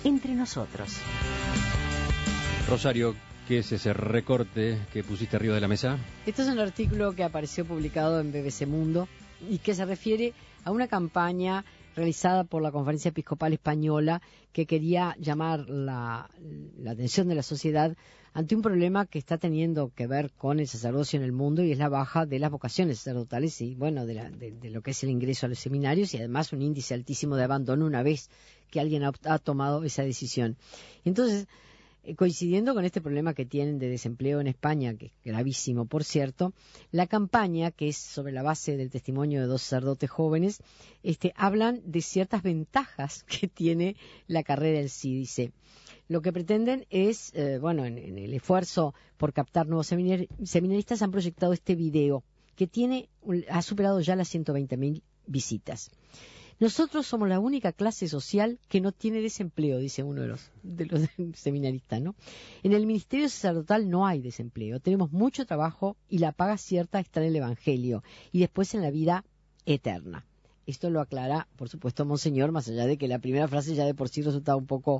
entre nosotros. Rosario, ¿qué es ese recorte que pusiste arriba de la mesa? Este es un artículo que apareció publicado en BBC Mundo y que se refiere a una campaña realizada por la Conferencia Episcopal Española que quería llamar la atención de la sociedad ante un problema que está teniendo que ver con el sacerdocio en el mundo, y es la baja de las vocaciones sacerdotales y, bueno, de lo que es el ingreso a los seminarios, y además un índice altísimo de abandono una vez que alguien ha tomado esa decisión. Entonces, coincidiendo con este problema que tienen de desempleo en España, que es gravísimo, por cierto, la campaña, que es sobre la base del testimonio de dos sacerdotes jóvenes, hablan de ciertas ventajas que tiene la carrera en sí. Dice, lo que pretenden es, en el esfuerzo por captar nuevos seminaristas, han proyectado este video que ha superado ya las 120.000 visitas. Nosotros somos la única clase social que no tiene desempleo, dice uno de los seminaristas, ¿no? En el ministerio sacerdotal no hay desempleo, tenemos mucho trabajo y la paga cierta está en el Evangelio y después en la vida eterna. Esto lo aclara, por supuesto, Monseñor, más allá de que la primera frase ya de por sí resultaba un poco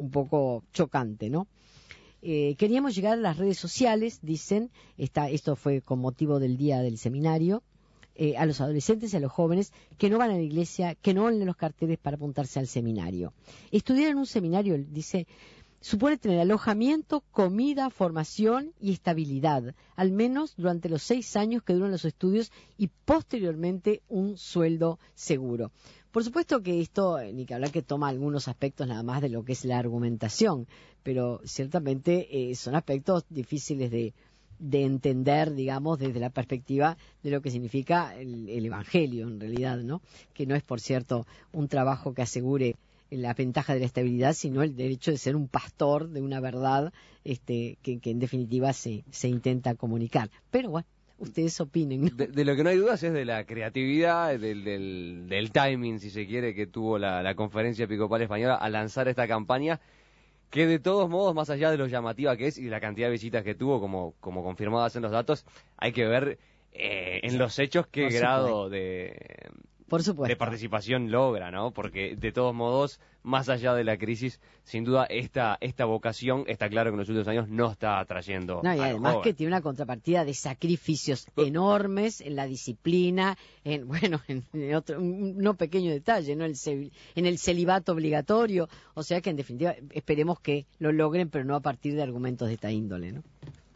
chocante, ¿no? Queríamos llegar a las redes sociales, dicen, esto fue con motivo del día del seminario, a los adolescentes y a los jóvenes que no van a la iglesia, que no leen los carteles para apuntarse al seminario. Estudiar en un seminario, dice, supone tener alojamiento, comida, formación y estabilidad, al menos durante los 6 años que duran los estudios y posteriormente un sueldo seguro. Por supuesto que esto, ni que hablar, que toma algunos aspectos nada más de lo que es la argumentación, pero ciertamente son aspectos difíciles de entender, digamos, desde la perspectiva de lo que significa el Evangelio, en realidad, ¿no? Que no es, por cierto, un trabajo que asegure la ventaja de la estabilidad, sino el derecho de ser un pastor de una verdad que en definitiva se intenta comunicar. Pero bueno, ustedes opinen, ¿no? De lo que no hay dudas es de la creatividad, del timing, si se quiere, que tuvo la Conferencia Episcopal Española al lanzar esta campaña, que de todos modos, más allá de lo llamativa que es y de la cantidad de visitas que tuvo, como confirmadas en los datos, hay que ver en los hechos qué grado de participación logra, ¿no? Porque de todos modos, más allá de la crisis, sin duda esta vocación está claro que en los últimos años no está atrayendo. No, y además que tiene una contrapartida de sacrificios enormes en la disciplina, en otro no pequeño detalle, ¿no? En el celibato obligatorio, o sea que en definitiva esperemos que lo logren, pero no a partir de argumentos de esta índole, ¿no?